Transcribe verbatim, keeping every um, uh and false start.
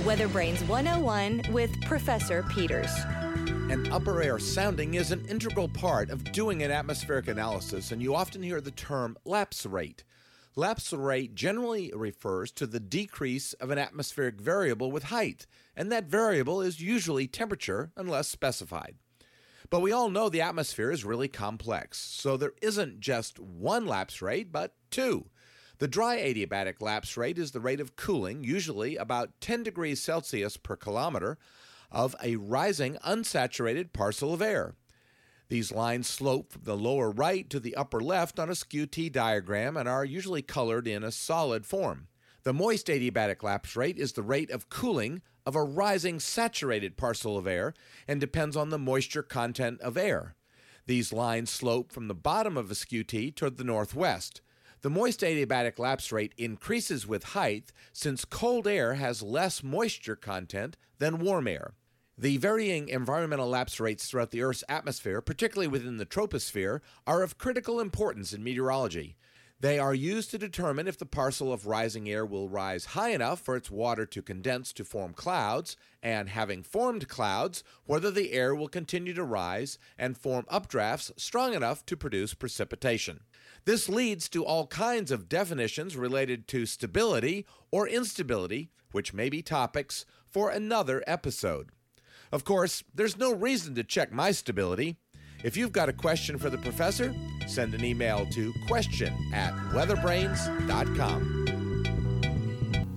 Weather Brains one oh one with Professor Peters. And upper air sounding is an integral part of doing an atmospheric analysis, and you often hear the term lapse rate. Lapse rate generally refers to the decrease of an atmospheric variable with height, and that variable is usually temperature unless specified. But we all know the atmosphere is really complex, so there isn't just one lapse rate, but two. The dry adiabatic lapse rate is the rate of cooling, usually about ten degrees Celsius per kilometer, of a rising unsaturated parcel of air. These lines slope from the lower right to the upper left on a skew T diagram and are usually colored in a solid form. The moist adiabatic lapse rate is the rate of cooling of a rising saturated parcel of air and depends on the moisture content of air. These lines slope from the bottom of a skew T toward the northwest. The moist adiabatic lapse rate increases with height since cold air has less moisture content than warm air. The varying environmental lapse rates throughout the Earth's atmosphere, particularly within the troposphere, are of critical importance in meteorology. They are used to determine if the parcel of rising air will rise high enough for its water to condense to form clouds, and having formed clouds, whether the air will continue to rise and form updrafts strong enough to produce precipitation. This leads to all kinds of definitions related to stability or instability, which may be topics for another episode. Of course, there's no reason to check my stability. If you've got a question for the professor, send an email to question at weatherbrains dot com.